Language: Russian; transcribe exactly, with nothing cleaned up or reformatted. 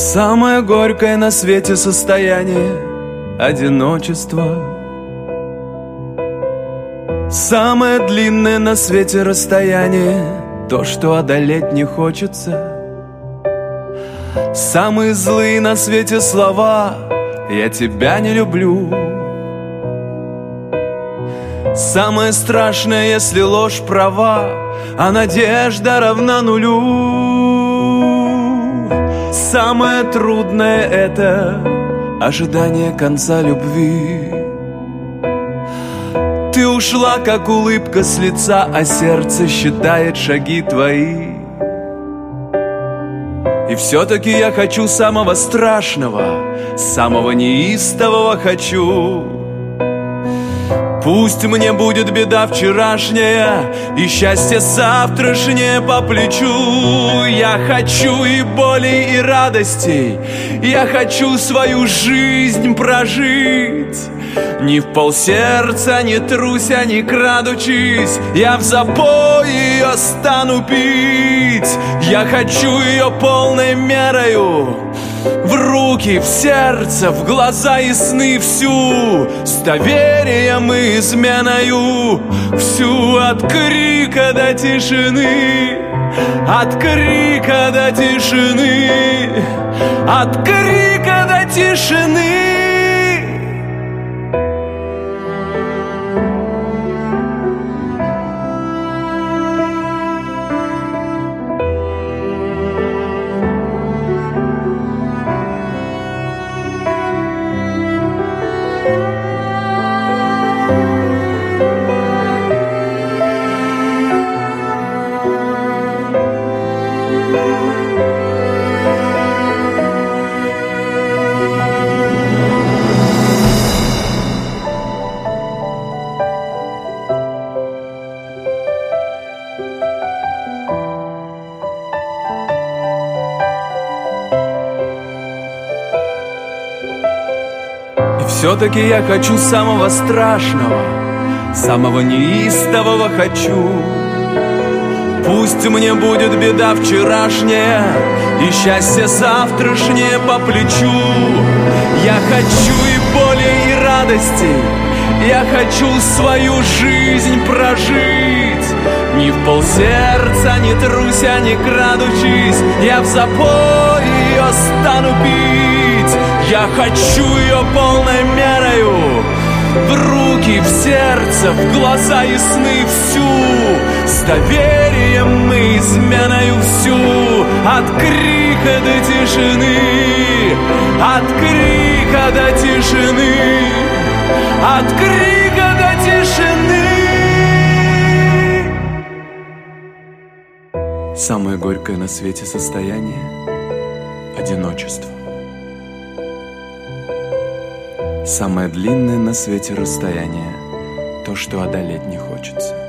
Самое горькое на свете состояние — одиночество. Самое длинное на свете расстояние — то, что одолеть не хочется. Самые злые на свете слова — я тебя не люблю. Самое страшное, если ложь права, а надежда равна нулю. Самое трудное — это ожидание конца любви. Ты ушла, как улыбка с лица, а сердце считает шаги твои. И все-таки я хочу самого страшного, самого неистового хочу. Пусть мне будет беда вчерашняя и счастье завтрашнее по плечу. Я хочу и болей, и радостей, я хочу свою жизнь прожить. Ни в полсердца, не труся, не крадучись, я в запой ее стану пить. Я хочу ее полной мерою, в руки, в сердце, в глаза и сны всю, с доверием и изменою, всю от крика до тишины, от крика до тишины, от крика до тишины. Все-таки я хочу самого страшного, самого неистового хочу. Пусть мне будет беда вчерашняя и счастье завтрашнее по плечу. Я хочу и боли, и радости, я хочу свою жизнь прожить. Ни в полсердца, не труся, не крадучись, я в запой ее стану пить. Я хочу ее полной мерою, в руки, в сердце, в глаза и сны всю, с доверием и изменою всю, от крика до тишины, от крика до тишины, от крика до тишины. Самое горькое на свете состояние — одиночество. Самое длинное на свете расстояние — то, что одолеть не хочется.